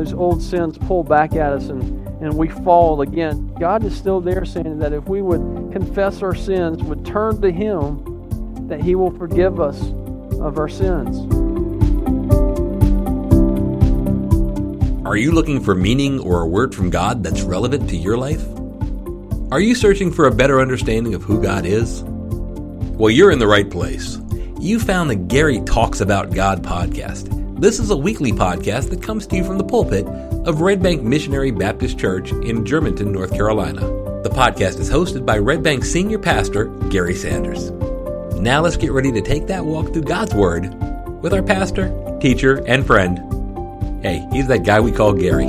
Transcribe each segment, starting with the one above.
those old sins pull back at us and we fall again, God is still there saying that if we would confess our sins, would turn to Him, that He will forgive us of our sins. Are you looking for meaning or a word from God that's relevant to your life? Are you searching for a better understanding of who God is? Well, you're in the right place. You found the Gary Talks About God podcast. This is a weekly podcast that comes to you from the pulpit of Red Bank Missionary Baptist Church in Germantown, North Carolina. The podcast is hosted by Red Bank Senior Pastor Gary Sanders. Now let's get ready to take that walk through God's Word with our pastor, teacher, and friend. Hey, he's that guy we call Gary.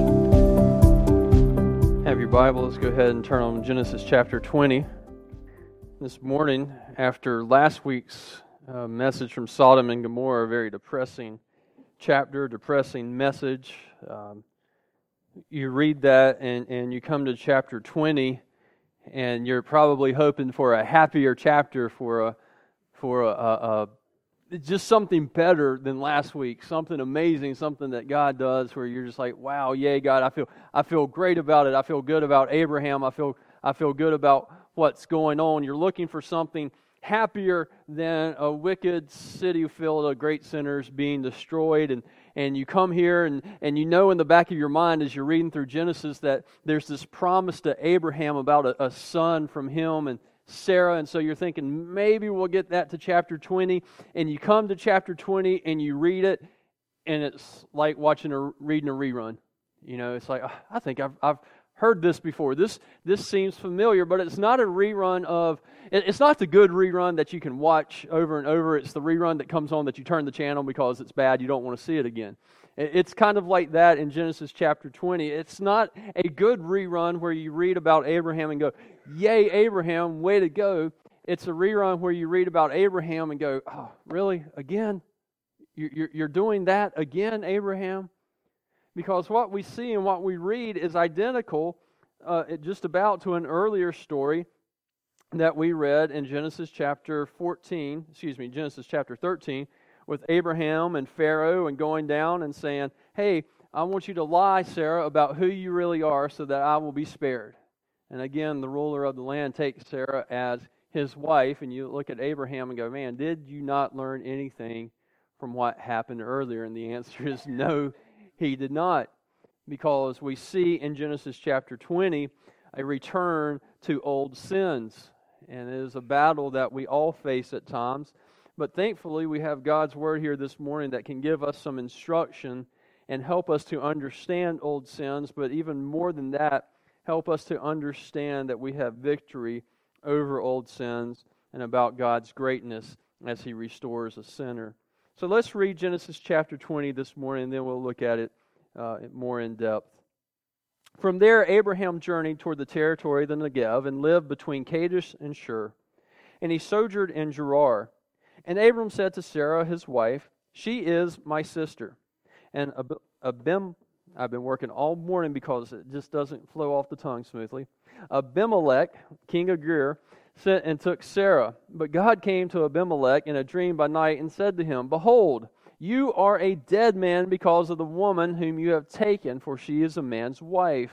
Have your Bible. Let's go ahead and turn on Genesis chapter 20. This morning, after last week's message from Sodom and Gomorrah, a very depressing chapter, depressing message. You read that and you come to chapter 20 and you're probably hoping for a happier chapter, for a just something better than last week, something amazing, something that God does where you're just like, wow, yay, God, I feel great about it. I feel good about Abraham. I feel good about what's going on. You're looking for something happier than a wicked city filled of great sinners being destroyed. And you come here and you know in the back of your mind as you're reading through Genesis that there's this promise to Abraham about a son from him and Sarah, and so you're thinking maybe we'll get that to chapter 20, and you come to chapter 20 and you read it, and it's like reading a rerun. You know, it's like, I think I've heard this before. This seems familiar, but it's not a rerun of. It's not the good rerun that you can watch over and over. It's the rerun that comes on that you turn the channel because it's bad. You don't want to see it again. It's kind of like that in Genesis chapter 20. It's not a good rerun where you read about Abraham and go, yay, Abraham, way to go. It's a rerun where you read about Abraham and go, oh, really? Again? You're doing that again, Abraham? Because what we see and what we read is identical just about to an earlier story that we read in Genesis chapter 13, with Abraham and Pharaoh and going down and saying, hey, I want you to lie, Sarah, about who you really are so that I will be spared. And again, the ruler of the land takes Sarah as his wife, and you look at Abraham and go, man, did you not learn anything from what happened earlier? And the answer is no, he did not. Because we see in Genesis chapter 20 a return to old sins. And it is a battle that we all face at times. But thankfully, we have God's Word here this morning that can give us some instruction and help us to understand old sins, but even more than that, help us to understand that we have victory over old sins and about God's greatness as He restores a sinner. So let's read Genesis chapter 20 this morning, and then we'll look at it more in depth. From there, Abraham journeyed toward the territory of the Negev and lived between Kadesh and Shur. And he sojourned in Gerar. And Abram said to Sarah, his wife, she is my sister. And I've been working all morning because it just doesn't flow off the tongue smoothly. Abimelech, king of Ger, sent and took Sarah. But God came to Abimelech in a dream by night and said to him, behold, you are a dead man because of the woman whom you have taken, for she is a man's wife.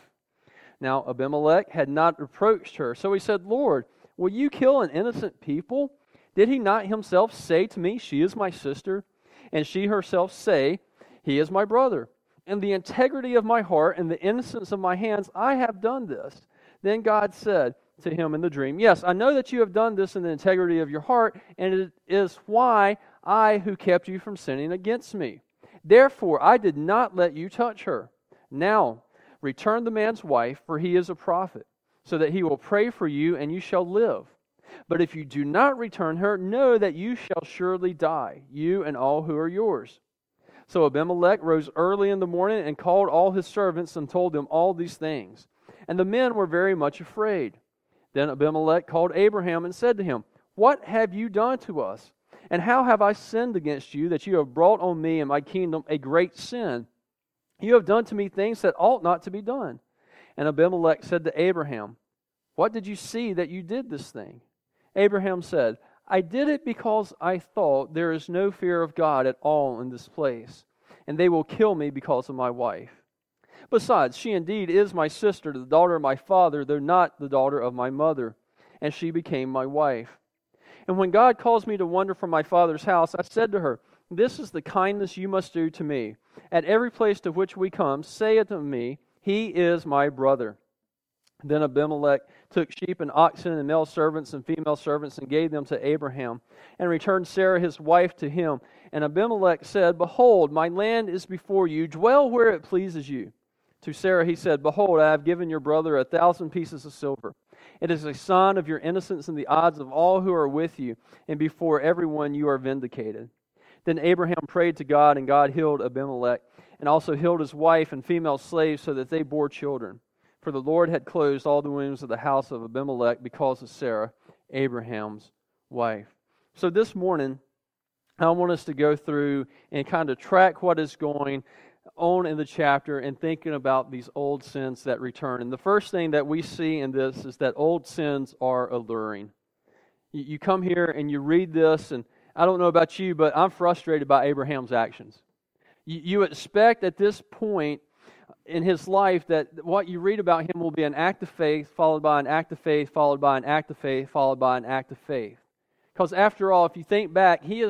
Now Abimelech had not reproached her, so he said, Lord, will you kill an innocent people? Did he not himself say to me, she is my sister? And she herself say, he is my brother. In the integrity of my heart and the innocence of my hands, I have done this. Then God said to him in the dream, yes, I know that you have done this in the integrity of your heart, and it is why I who kept you from sinning against me. Therefore, I did not let you touch her. Now, return the man's wife, for he is a prophet, so that he will pray for you, and you shall live. But if you do not return her, know that you shall surely die, you and all who are yours. So Abimelech rose early in the morning and called all his servants and told them all these things. And the men were very much afraid. Then Abimelech called Abraham and said to him, what have you done to us? And how have I sinned against you that you have brought on me and my kingdom a great sin? You have done to me things that ought not to be done. And Abimelech said to Abraham, what did you see that you did this thing? Abraham said, I did it because I thought there is no fear of God at all in this place, and they will kill me because of my wife. Besides, she indeed is my sister, the daughter of my father, though not the daughter of my mother. And she became my wife. And when God caused me to wander from my father's house, I said to her, This is the kindness you must do to me. At every place to which we come, say it to me, He is my brother. Then Abimelech took sheep and oxen and male servants and female servants and gave them to Abraham, and returned Sarah his wife to him. And Abimelech said, Behold, my land is before you, dwell where it pleases you. To Sarah he said, Behold, I have given your brother 1,000 pieces of silver. It is a sign of your innocence in the eyes of all who are with you, and before everyone you are vindicated. Then Abraham prayed to God, and God healed Abimelech, and also healed his wife and female slaves, so that they bore children. For the Lord had closed all the wombs of the house of Abimelech because of Sarah, Abraham's wife. So this morning, I want us to go through and kind of track what is going on in the chapter and thinking about these old sins that return. And the first thing that we see in this is that old sins are alluring. You come here and you read this, and I don't know about you, but I'm frustrated by Abraham's actions. You expect at this point in his life that what you read about him will be an act of faith, followed by an act of faith, followed by an act of faith, followed by an act of faith. Because after all, if you think back, he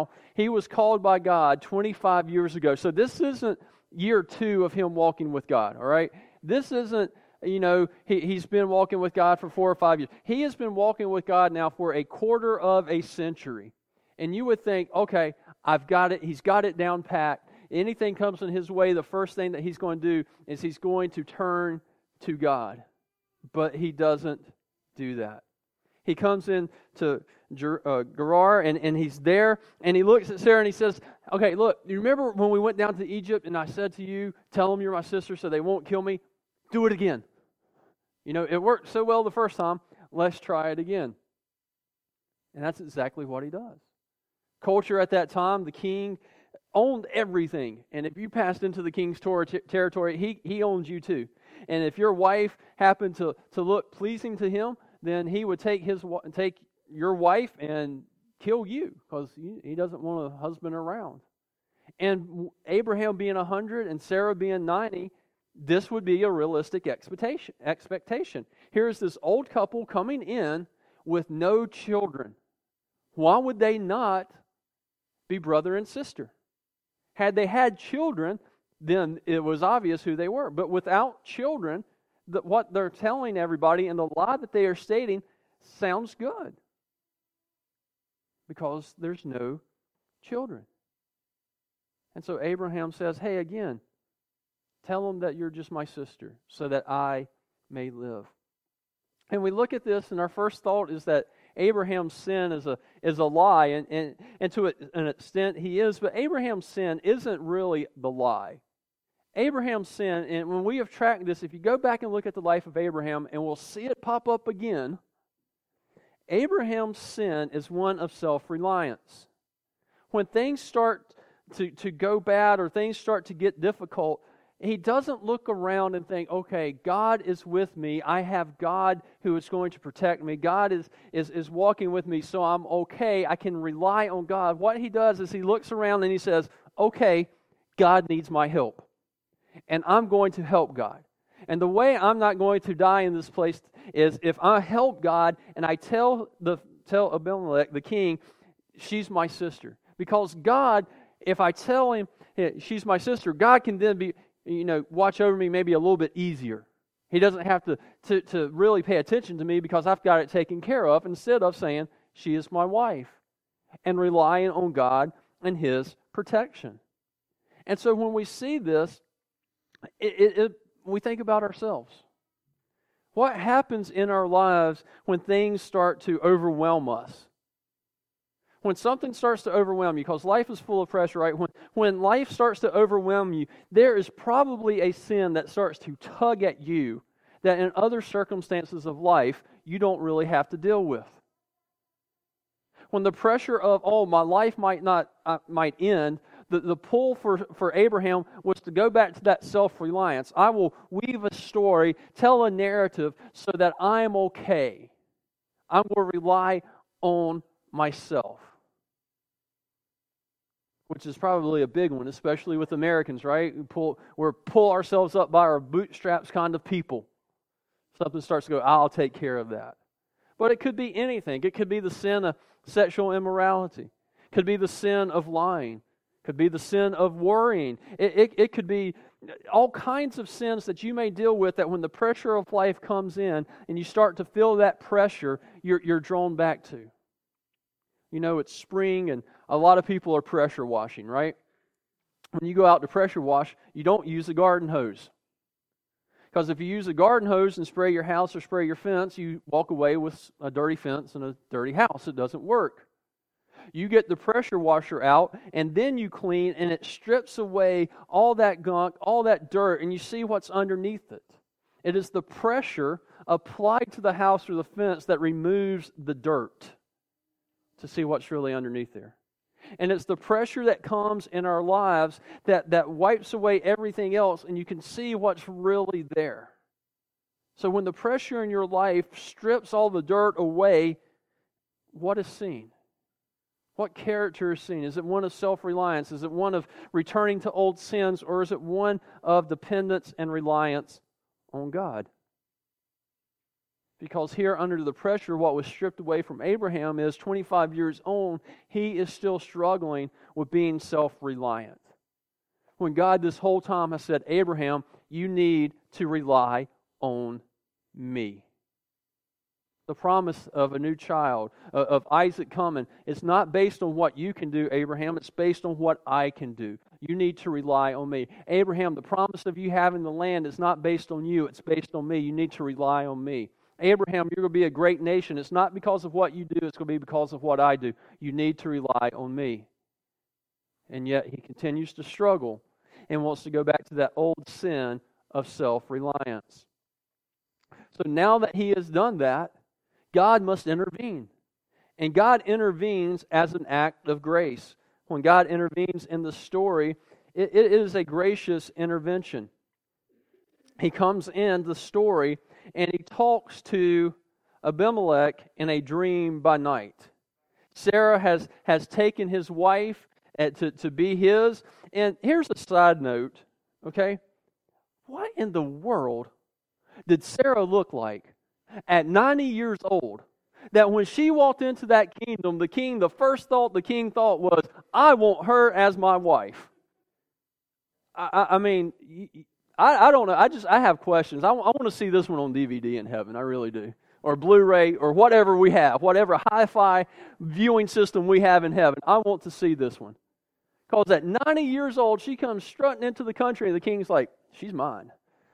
was called by God 25 years ago. So this isn't year 2 of him walking with God, all right? This isn't, he's been walking with God for 4 or 5 years. He has been walking with God now for a quarter of a century. And you would think, okay, I've got it. He's got it down pat. Anything comes in his way, the first thing that he's going to do is he's going to turn to God. But he doesn't do that. He comes in to Gerar, and he's there, and he looks at Sarah and he says, okay, look, you remember when we went down to Egypt and I said to you, tell them you're my sister so they won't kill me? Do it again. It worked so well the first time, let's try it again. And that's exactly what he does. Culture at that time, the king owned everything. And if you passed into the king's territory, he owned you too. And if your wife happened to look pleasing to him, then he would take your wife and kill you because he doesn't want a husband around. And Abraham being 100 and Sarah being 90, this would be a realistic expectation. Here's this old couple coming in with no children. Why would they not be brother and sister? Had they had children, then it was obvious who they were. But without children, what they're telling everybody and the lie that they are stating sounds good. Because there's no children. And so Abraham says, hey, again, tell them that you're just my sister so that I may live. And we look at this, and our first thought is that Abraham's sin is a lie, and to an extent he is, but Abraham's sin isn't really the lie. Abraham's sin, and when we have tracked this, if you go back and look at the life of Abraham, and we'll see it pop up again, Abraham's sin is one of self-reliance. When things start to go bad or things start to get difficult, he doesn't look around and think, okay, God is with me. I have God who is going to protect me. God is walking with me, so I'm okay. I can rely on God. What he does is he looks around and he says, okay, God needs my help. And I'm going to help God. And the way I'm not going to die in this place is if I help God and I tell Abimelech, the king, she's my sister. Because God, if I tell him she's my sister, God can then be, watch over me maybe a little bit easier. He doesn't have to really pay attention to me because I've got it taken care of, instead of saying, she is my wife, and relying on God and His protection. And so when we see this, we think about ourselves. What happens in our lives when things start to overwhelm us? When something starts to overwhelm you, because life is full of pressure, right? When life starts to overwhelm you, there is probably a sin that starts to tug at you that in other circumstances of life, you don't really have to deal with. When the pressure of, my life might end, the pull for Abraham was to go back to that self-reliance. I will weave a story, tell a narrative so that I'm okay. I will rely on myself. which is probably a big one, especially with Americans, right? We're pull ourselves up by our bootstraps kind of people. Something starts to go, I'll take care of that. But it could be anything. It could be the sin of sexual immorality. It could be the sin of lying. It could be the sin of worrying. It could be all kinds of sins that you may deal with, that when the pressure of life comes in and you start to feel that pressure, you're drawn back to. You know, it's spring and a lot of people are pressure washing, right? When you go out to pressure wash, you don't use a garden hose. Because if you use a garden hose and spray your house or spray your fence, you walk away with a dirty fence and a dirty house. It doesn't work. You get the pressure washer out, and then you clean, and it strips away all that gunk, all that dirt, and you see what's underneath it. It is the pressure applied to the house or the fence that removes the dirt to see what's really underneath there. And it's the pressure that comes in our lives that wipes away everything else, and you can see what's really there. So when the pressure in your life strips all the dirt away, what is seen? What character is seen? Is it one of self-reliance? Is it one of returning to old sins? Or is it one of dependence and reliance on God? Because here under the pressure, what was stripped away from Abraham is 25 years old, he is still struggling with being self-reliant. When God this whole time has said, Abraham, you need to rely on me. The promise of a new child, of Isaac coming, it's not based on what you can do, Abraham. It's based on what I can do. You need to rely on me. Abraham, the promise of you having the land is not based on you. It's based on me. You need to rely on me. Abraham, you're going to be a great nation. It's not because of what you do. It's going to be because of what I do. You need to rely on me. And yet he continues to struggle and wants to go back to that old sin of self-reliance. So now that he has done that, God must intervene. And God intervenes as an act of grace. When God intervenes in the story, it is a gracious intervention. He comes in the story and he talks to Abimelech in a dream by night. Sarah has taken his wife to be his. And here's a side note, okay? What in the world did Sarah look like at 90 years old, that when she walked into that kingdom, the first thought the king thought was, I want her as my wife? I mean, I don't know. I have questions. I want to see this one on DVD in heaven. I really do. Or Blu-ray, or whatever we have, whatever hi-fi viewing system we have in heaven. I want to see this one. Because at 90 years old, she comes strutting into the country, and the king's like, she's mine.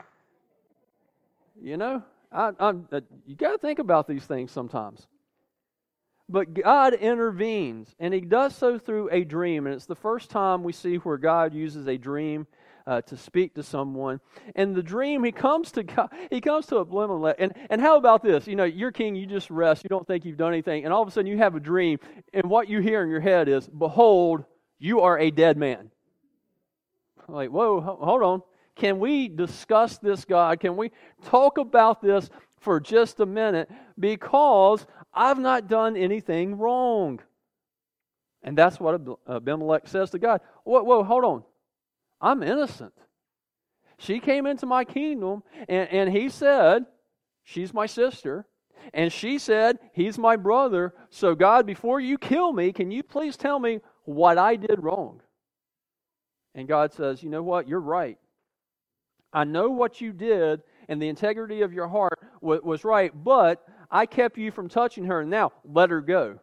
You know? You got to think about these things sometimes. But God intervenes, and He does so through a dream. And it's the first time we see where God uses a dream to speak to someone. And the dream, He comes to Abimelech. And how about this? You know, you're king, you just rest, you don't think you've done anything, and all of a sudden you have a dream, and what you hear in your head is, behold, you are a dead man. Like, whoa, hold on. Can we discuss this, God? Can we talk about this for just a minute? Because I've not done anything wrong. And that's what Abimelech says to God. Whoa, hold on. I'm innocent. She came into my kingdom, and he said, she's my sister. And she said, he's my brother. So God, before you kill me, can you please tell me what I did wrong? And God says, you know what? You're right. I know what you did, and the integrity of your heart was right, but I kept you from touching her. Now, let her go.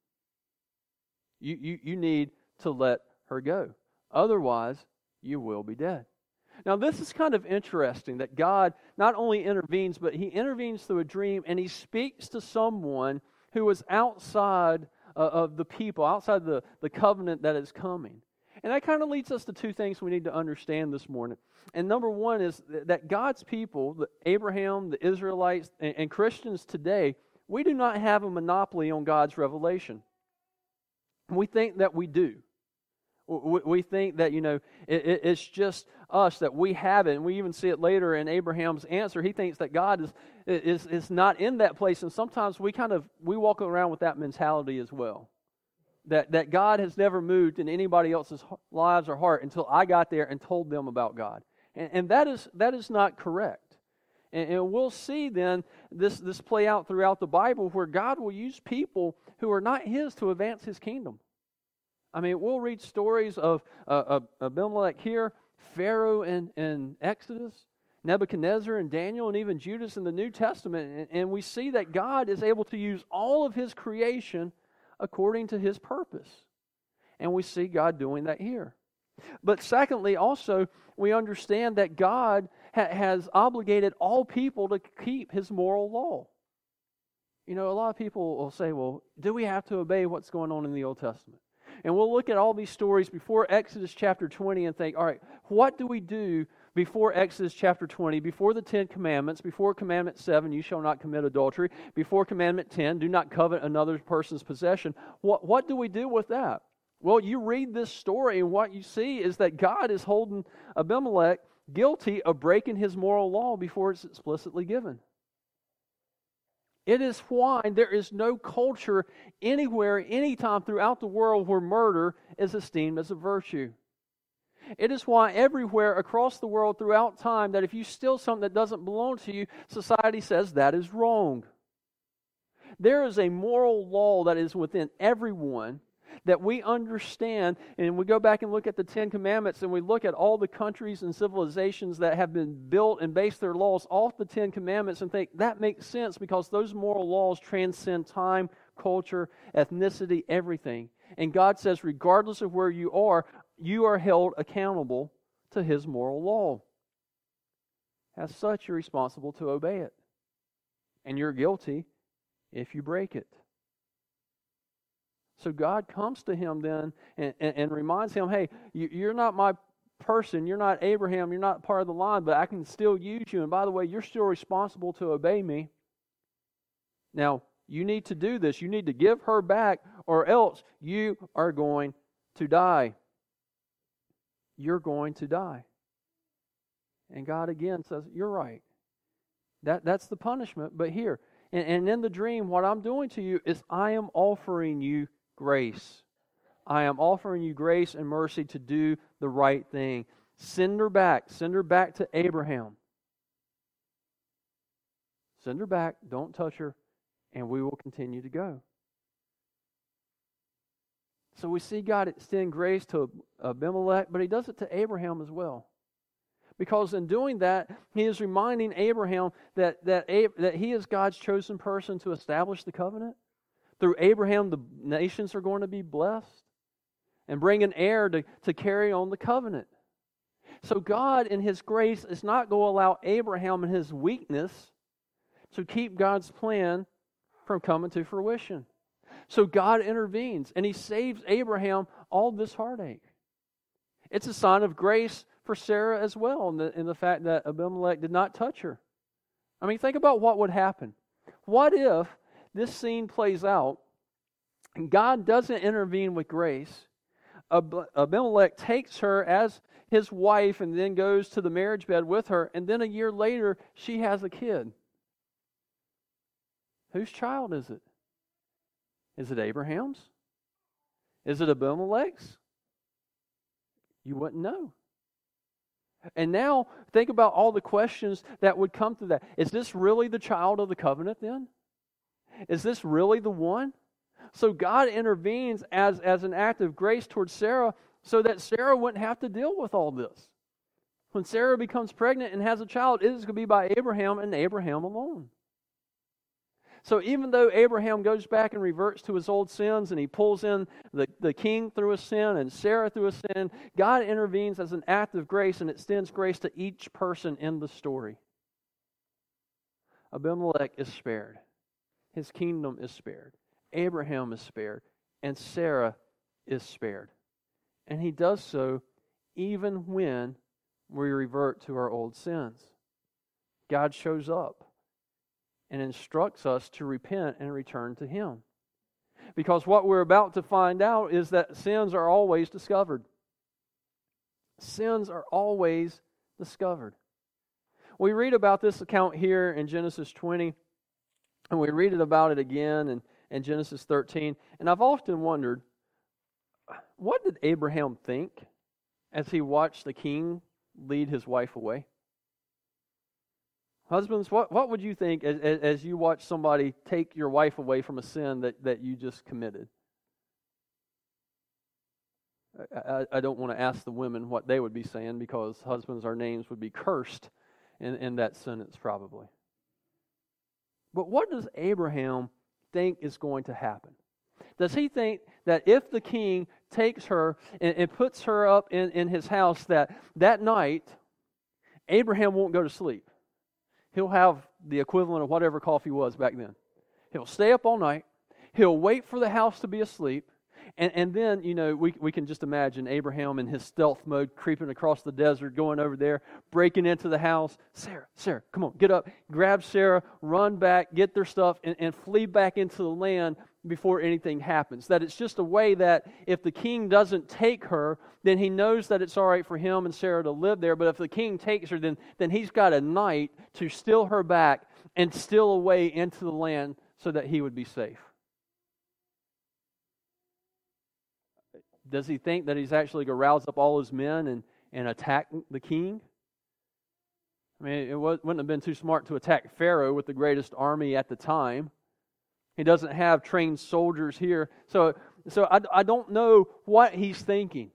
You need to let her go. Otherwise, you will be dead. Now, this is kind of interesting that God not only intervenes, but He intervenes through a dream, and He speaks to someone who was outside of the people, outside the covenant that is coming. And that kind of leads us to two things we need to understand this morning. And number one is that God's people, Abraham, the Israelites, and Christians today, we do not have a monopoly on God's revelation. We think that we do. We think that, you know, it's just us, that we have it. And we even see it later in Abraham's answer. He thinks that God is not in that place. And sometimes we walk around with that mentality as well. That God has never moved in anybody else's lives or heart until I got there and told them about God. And that is not correct. And we'll see then this play out throughout the Bible where God will use people who are not His to advance His kingdom. I mean, we'll read stories of Abimelech here, Pharaoh in Exodus, Nebuchadnezzar and Daniel, and even Judas in the New Testament. And we see that God is able to use all of His creation according to His purpose. And we see God doing that here. But secondly, also, we understand that God has obligated all people to keep His moral law. You know, a lot of people will say, well, do we have to obey what's going on in the Old Testament? And we'll look at all these stories before Exodus chapter 20 and think, all right, what do we do before Exodus chapter 20, before the 10 Commandments, before Commandment 7, you shall not commit adultery, before Commandment 10, do not covet another person's possession. What do we do with that? Well, you read this story and what you see is that God is holding Abimelech guilty of breaking his moral law before it's explicitly given. It is why there is no culture anywhere, anytime throughout the world where murder is esteemed as a virtue. It is why everywhere across the world throughout time that if you steal something that doesn't belong to you, society says that is wrong. There is a moral law that is within everyone that we understand, and we go back and look at the 10 Commandments and we look at all the countries and civilizations that have been built and based their laws off the 10 Commandments and think that makes sense because those moral laws transcend time, culture, ethnicity, everything. And God says regardless of where you are held accountable to His moral law. As such, you're responsible to obey it. And you're guilty if you break it. So God comes to him then and reminds him, hey, you're not my person, you're not Abraham, you're not part of the line, but I can still use you. And by the way, you're still responsible to obey me. Now, you need to do this. You need to give her back or else you are going to die. You're going to die. And God again says, you're right. That's the punishment. But here, and in the dream, what I'm doing to you is I am offering you grace. I am offering you grace and mercy to do the right thing. Send her back to Abraham. Send her back, don't touch her, and we will continue to go. So we see God extend grace to Abimelech, but He does it to Abraham as well. Because in doing that, He is reminding Abraham that he is God's chosen person to establish the covenant. Through Abraham, the nations are going to be blessed and bring an heir to carry on the covenant. So God, in His grace, is not going to allow Abraham in his weakness to keep God's plan from coming to fruition. So God intervenes and He saves Abraham all this heartache. It's a sign of grace for Sarah as well in the fact that Abimelech did not touch her. I mean, think about what would happen. What if this scene plays out and God doesn't intervene with grace? Abimelech takes her as his wife and then goes to the marriage bed with her, and then a year later she has a kid. Whose child is it? Is it Abraham's? Is it Abimelech's? You wouldn't know. And now, think about all the questions that would come through that. Is this really the child of the covenant then? Is this really the one? So God intervenes as an act of grace towards Sarah so that Sarah wouldn't have to deal with all this. When Sarah becomes pregnant and has a child, it is going to be by Abraham and Abraham alone. So even though Abraham goes back and reverts to his old sins and he pulls in the king through a sin and Sarah through a sin, God intervenes as an act of grace and extends grace to each person in the story. Abimelech is spared. His kingdom is spared. Abraham is spared. And Sarah is spared. And He does so even when we revert to our old sins. God shows up and instructs us to repent and return to Him. Because what we're about to find out is that sins are always discovered. Sins are always discovered. We read about this account here in Genesis 20, and we read about it again in Genesis 13. And I've often wondered, what did Abraham think as he watched the king lead his wife away? Husbands, what would you think as you watch somebody take your wife away from a sin that you just committed? I don't want to ask the women what they would be saying, because husbands, our names would be cursed in that sentence probably. But what does Abraham think is going to happen? Does he think that if the king takes her and puts her up in his house, that night Abraham won't go to sleep? He'll have the equivalent of whatever coffee was back then. He'll stay up all night. He'll wait for the house to be asleep. And then, we can just imagine Abraham in his stealth mode creeping across the desert, going over there, breaking into the house. Sarah, come on, get up, grab Sarah, run back, get their stuff, and flee back into the land before anything happens. That it's just a way that if the king doesn't take her, then he knows that it's all right for him and Sarah to live there. But if the king takes her, then he's got a night to steal her back and steal away into the land so that he would be safe. Does he think that he's actually going to rouse up all his men and attack the king? I mean, it wouldn't have been too smart to attack Pharaoh with the greatest army at the time. He doesn't have trained soldiers here. So I don't know what he's thinking.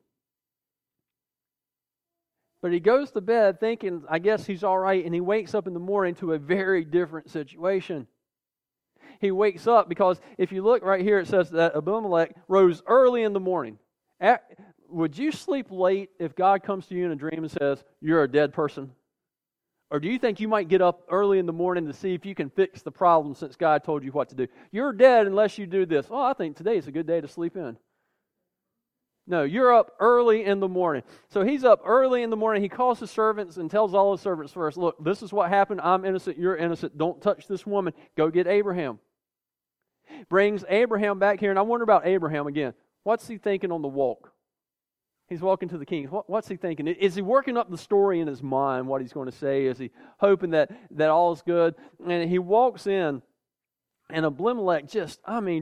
But he goes to bed thinking, I guess he's all right, and he wakes up in the morning to a very different situation. He wakes up because if you look right here, it says that Abimelech rose early in the morning. Would you sleep late if God comes to you in a dream and says, you're a dead person? Or do you think you might get up early in the morning to see if you can fix the problem since God told you what to do? You're dead unless you do this. Oh, I think today is a good day to sleep in. No, you're up early in the morning. So he's up early in the morning. He calls his servants and tells all his servants first, look, this is what happened. I'm innocent. You're innocent. Don't touch this woman. Go get Abraham. Brings Abraham back here. And I wonder about Abraham again. What's he thinking on the walk? He's walking to the king. What's he thinking? Is he working up the story in his mind, what he's going to say? Is he hoping that all is good? And he walks in, and Abimelech just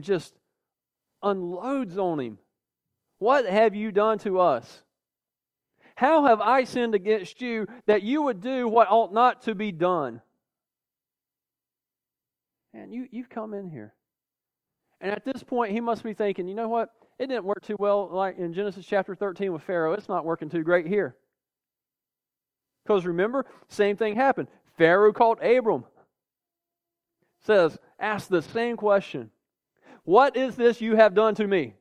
unloads on him. What have you done to us? How have I sinned against you that you would do what ought not to be done? And you've come in here. And at this point, he must be thinking, you know what? It didn't work too well like in Genesis chapter 13 with Pharaoh. It's not working too great here. Because remember, same thing happened. Pharaoh called Abram. Says, ask the same question. What is this you have done to me?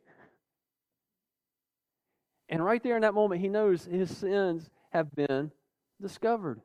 And right there in that moment, he knows his sins have been discovered.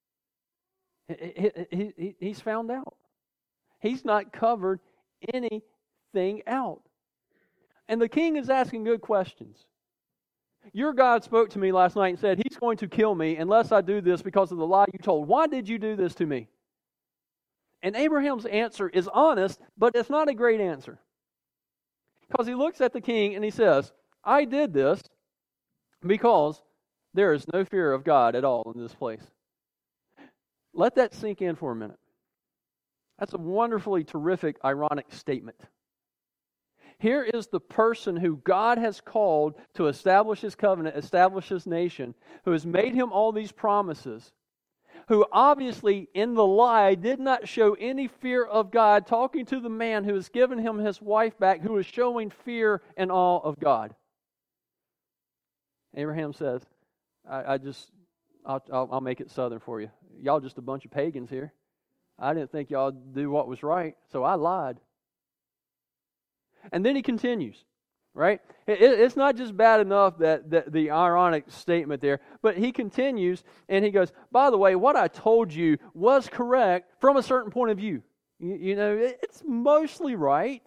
He's found out. He's not covered anything out. And the king is asking good questions. Your God spoke to me last night and said, He's going to kill me unless I do this because of the lie you told. Why did you do this to me? And Abraham's answer is honest, but it's not a great answer. Because he looks at the king and he says, I did this because there is no fear of God at all in this place. Let that sink in for a minute. That's a wonderfully terrific, ironic statement. Here is the person who God has called to establish His covenant, establish His nation, who has made him all these promises, who obviously in the lie did not show any fear of God, talking to the man who has given him his wife back, who is showing fear and awe of God. Abraham says, I'll make it southern for you. Y'all just a bunch of pagans here. I didn't think y'all do what was right, so I lied. And then he continues, right? It's not just bad enough that the ironic statement there, but he continues and he goes, by the way, what I told you was correct from a certain point of view. You know, it's mostly right.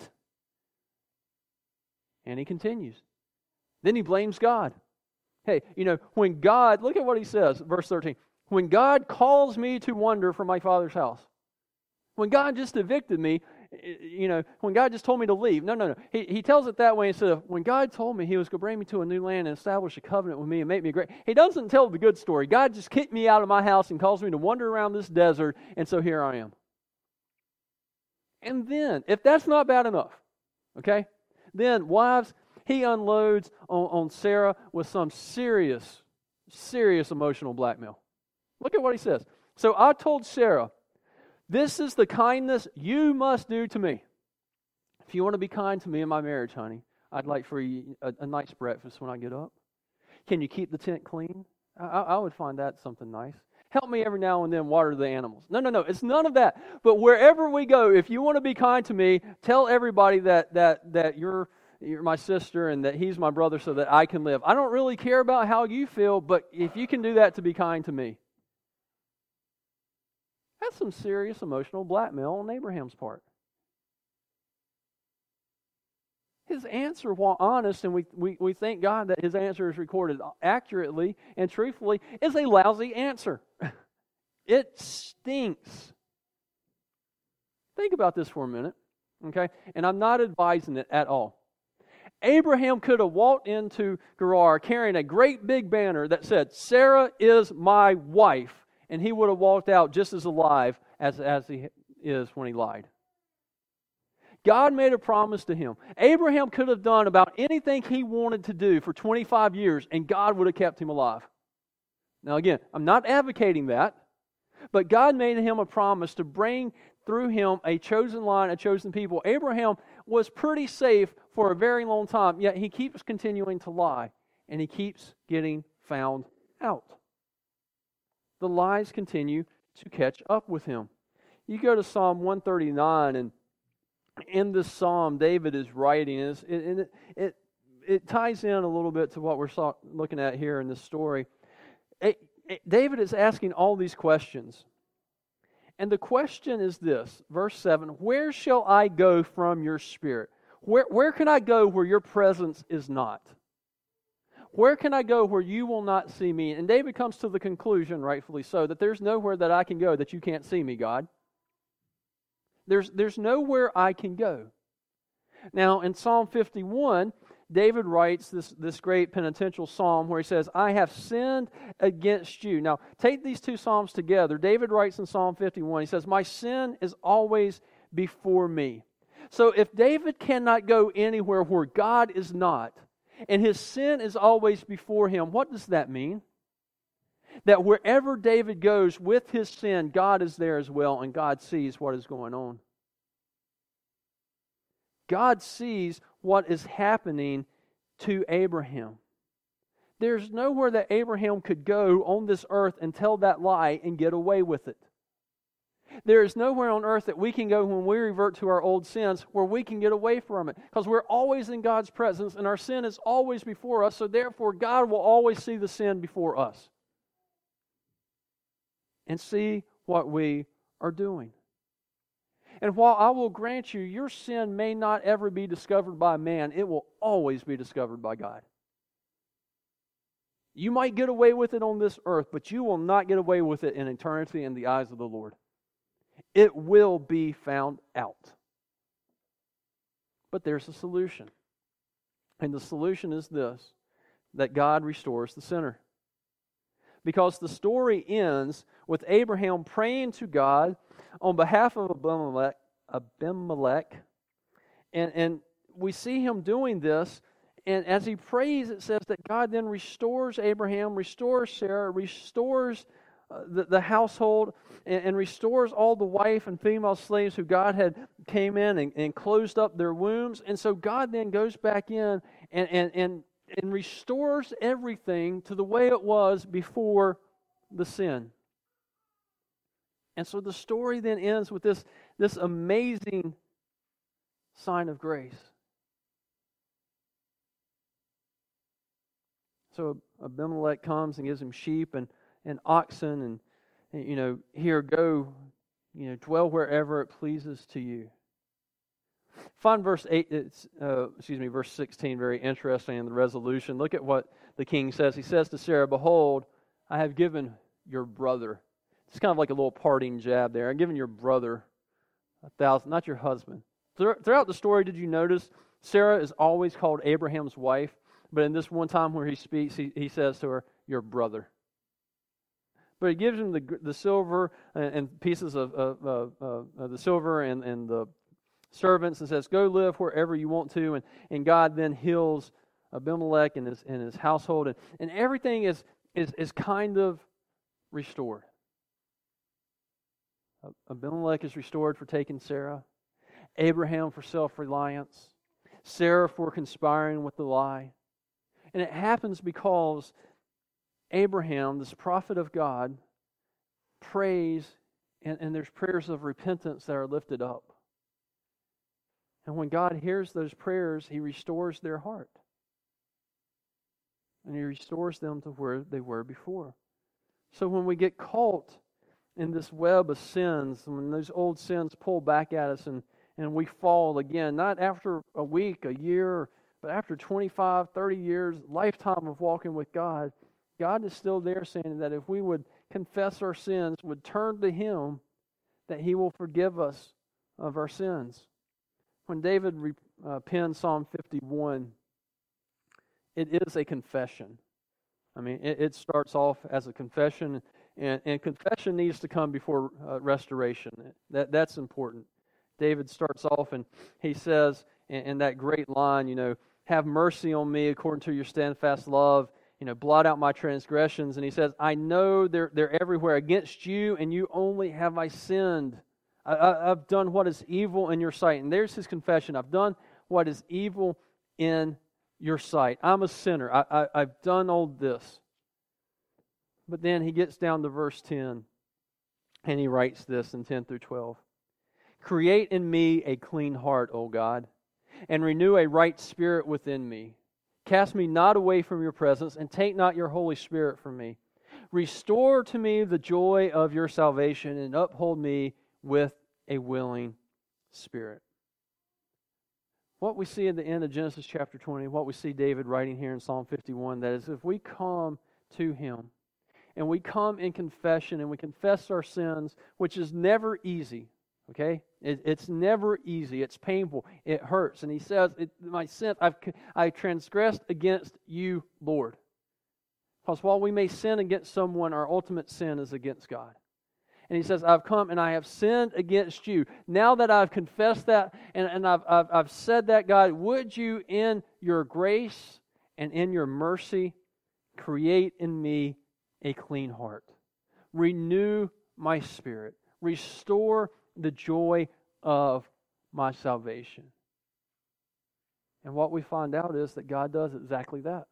And he continues. Then he blames God. Hey, you know, when God, look at what he says, verse 13. When God calls me to wander from my father's house. When God just evicted me, you know, when God just told me to leave. No. He tells it that way instead of when God told me He was going to bring me to a new land and establish a covenant with me and make me great. He doesn't tell the good story. God just kicked me out of my house and calls me to wander around this desert, and so here I am. And then, if that's not bad enough, okay, then wives, he unloads on Sarah with some serious emotional blackmail. Look at what he says. So I told Sarah, this is the kindness you must do to me. If you want to be kind to me in my marriage, honey, I'd like for you a nice breakfast when I get up. Can you keep the tent clean? I would find that something nice. Help me every now and then water the animals. No, it's none of that. But wherever we go, if you want to be kind to me, tell everybody that you're my sister and that he's my brother so that I can live. I don't really care about how you feel, but if you can do that to be kind to me. That's some serious emotional blackmail on Abraham's part. His answer, while honest, and we thank God that his answer is recorded accurately and truthfully, is a lousy answer. It stinks. Think about this for a minute, okay? And I'm not advising it at all. Abraham could have walked into Gerar carrying a great big banner that said, Sarah is my wife, and he would have walked out just as alive as he is when he lied. God made a promise to him. Abraham could have done about anything he wanted to do for 25 years, and God would have kept him alive. Now again, I'm not advocating that, but God made him a promise to bring through him a chosen line, a chosen people. Abraham was pretty safe for a very long time, yet he keeps continuing to lie, and he keeps getting found out. The lies continue to catch up with him. You go to Psalm 139, and in this psalm, David is writing, and it ties in a little bit to what we're looking at here in this story. David is asking all these questions. And the question is this, verse 7, where shall I go from your spirit? Where can I go where your presence is not? Where can I go where you will not see me? And David comes to the conclusion, rightfully so, that there's nowhere that I can go that you can't see me, God. There's nowhere I can go. Now, in Psalm 51, David writes this great penitential psalm where he says, I have sinned against you. Now, take these two psalms together. David writes in Psalm 51, he says, my sin is always before me. So if David cannot go anywhere where God is not, and his sin is always before him, what does that mean? That wherever David goes with his sin, God is there as well, and God sees what is going on. God sees what is happening to Abraham. There's nowhere that Abraham could go on this earth and tell that lie and get away with it. There is nowhere on earth that we can go when we revert to our old sins where we can get away from it. Because we're always in God's presence and our sin is always before us, so therefore God will always see the sin before us and see what we are doing. And while I will grant you, your sin may not ever be discovered by man, it will always be discovered by God. You might get away with it on this earth, but you will not get away with it in eternity in the eyes of the Lord. It will be found out. But there's a solution. And the solution is this, that God restores the sinner. Because the story ends with Abraham praying to God on behalf of Abimelech. And we see him doing this. And as he prays, it says that God then restores Abraham, restores Sarah, restores the household, and restores all the wife and female slaves who God had came in and closed up their wombs. And so God then goes back in and restores everything to the way it was before the sin. And so the story then ends with this amazing sign of grace. So Abimelech comes and gives him sheep and oxen and here go, dwell wherever it pleases to you. Find verse 16 very interesting in the resolution. Look at what the king says. He says to Sarah, behold, I have given your brother. It's kind of like a little parting jab there. I've given your brother 1,000, not your husband. Throughout the story, did you notice Sarah is always called Abraham's wife, but in this one time where he speaks, he says to her, your brother. But he gives him the silver and pieces of the silver and the servants and says, go live wherever you want to. And God then heals Abimelech and his household. And everything is kind of restored. Abimelech is restored for taking Sarah. Abraham for self-reliance. Sarah for conspiring with the lie. And it happens because Abraham, this prophet of God, prays, and there's prayers of repentance that are lifted up. And when God hears those prayers, He restores their heart. And He restores them to where they were before. So when we get caught in this web of sins, when those old sins pull back at us and we fall again, not after a week, a year, but after 25, 30 years, lifetime of walking with God, God is still there saying that if we would confess our sins, would turn to Him, that He will forgive us of our sins. When David penned Psalm 51, it is a confession. I mean, it starts off as a confession, and confession needs to come before restoration. That's important. David starts off and he says, in that great line, have mercy on me according to your steadfast love, blot out my transgressions. And he says, I know they're everywhere. Against you and you only have I sinned. I've done what is evil in your sight. And there's his confession. I've done what is evil in your sight. I'm a sinner. I've done all this. But then he gets down to verse 10 and he writes this in 10 through 12. Create in me a clean heart, O God, and renew a right spirit within me. Cast me not away from your presence, and take not your Holy Spirit from me. Restore to me the joy of your salvation, and uphold me with a willing spirit. What we see at the end of Genesis chapter 20, what we see David writing here in Psalm 51, that is, if we come to Him, and we come in confession, and we confess our sins, which is never easy, okay? It's never easy. It's painful. It hurts. And he says, my sin, I transgressed against you, Lord. Because while we may sin against someone, our ultimate sin is against God. And he says, I've come and I have sinned against you. Now that I've confessed that and I've said that, God, would you in your grace and in your mercy create in me a clean heart. Renew my spirit. Restore the joy of my salvation. And what we find out is that God does exactly that.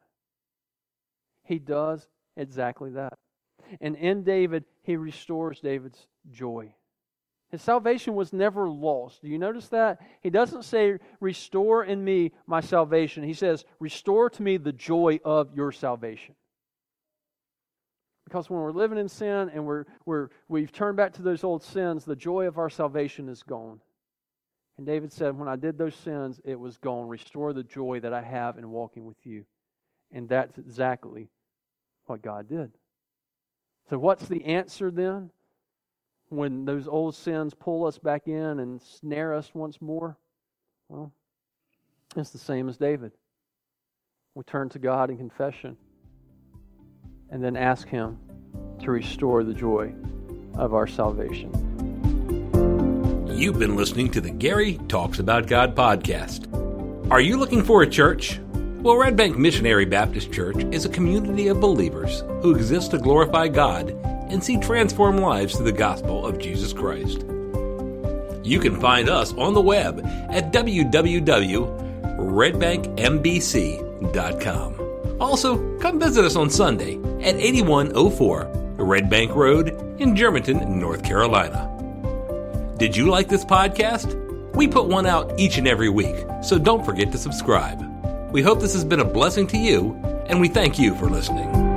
He does exactly that. And in David, He restores David's joy. His salvation was never lost. Do you notice that? He doesn't say, restore in me my salvation. He says, restore to me the joy of your salvation. Because when we're living in sin and we've turned back to those old sins, the joy of our salvation is gone. And David said, when I did those sins, it was gone. Restore the joy that I have in walking with you. And that's exactly what God did. So what's the answer then? When those old sins pull us back in and snare us once more? Well, it's the same as David. We turn to God in confession and then ask Him to restore the joy of our salvation. You've been listening to the Gary Talks About God podcast. Are you looking for a church? Well, Red Bank Missionary Baptist Church is a community of believers who exist to glorify God and see transformed lives through the gospel of Jesus Christ. You can find us on the web at www.redbankmbc.com. Also, come visit us on Sunday at 8104 Red Bank Road in Germantown, North Carolina. Did you like this podcast? We put one out each and every week, so don't forget to subscribe. We hope this has been a blessing to you, and we thank you for listening.